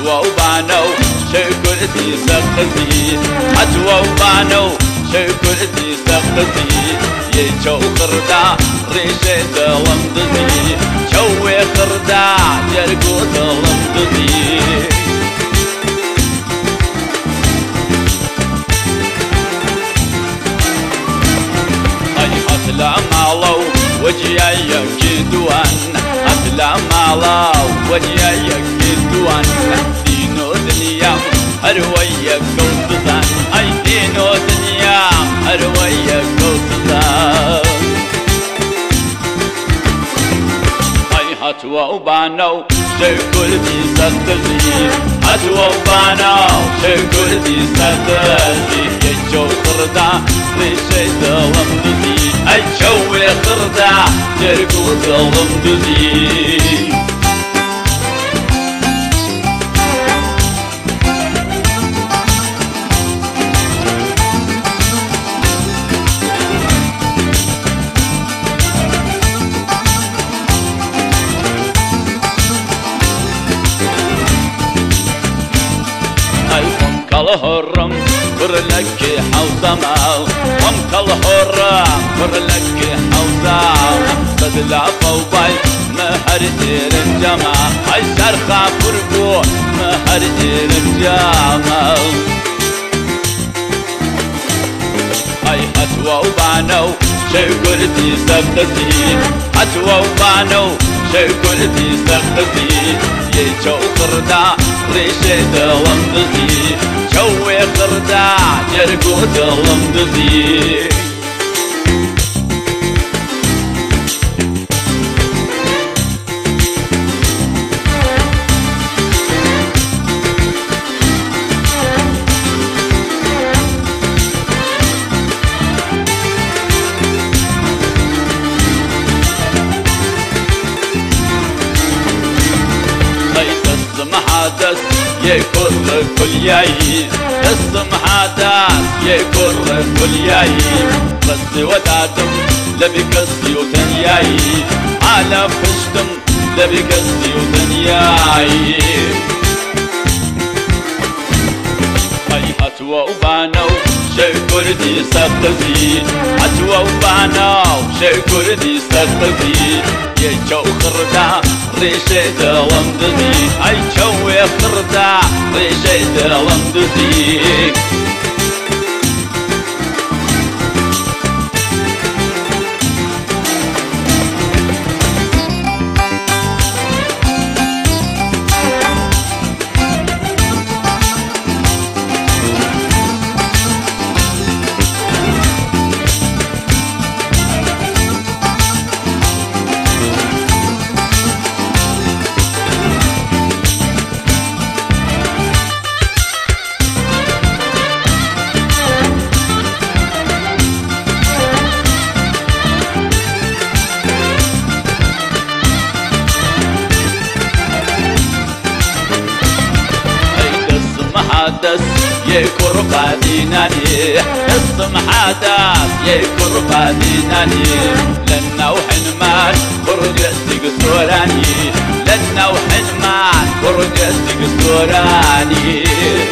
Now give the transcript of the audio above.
وبانو شكرتي سقتي حتوى وبانو شكرتي سقتي يجو خردا ريشة ظلمتي شوي خردا جرقو ظلمتي أتلا مالو وجيا يكيدوان أتلا مالو وجيا يكيدوان دينو دنيا أرويا كوتزان أي دينو دنيا أرويا كوتزان أي هاتوا وبانو شكرتي ستزي هاتوا وبانو شكرتي ستزي يجو خردا ريشي ظلمتي أي شوي خردا جرقو ظلمتي الهرم كرلك حوزمال قمك الهرم كرلك حوزمال بدلا فوباي مهر الجمال اي شرخة فرقو مهر الجمال اي حتوى وبانو شكرتي سقتي حتوى وبانو شكرتي سقتي يجو خردا ريشة ظلمتي شوي خردا جرقو ظلمتي حدث يكر كل ياي اسم حدث يكر كل ياي بس وداتم لبكسي وتنياي على فشتم لبكسي وتنياي اي حتوى وبانو شكرتي سقتي حتوى وبانو شكرتي سقتي يجو خردا ريشة ظلمتي أي شوي خردا ريشة ظلمتي حدث يكر قاديناني اسم حدث يكر قاديناني لنا وحنمان فرقتك سوراني لنا وحنمان فرقتك سوراني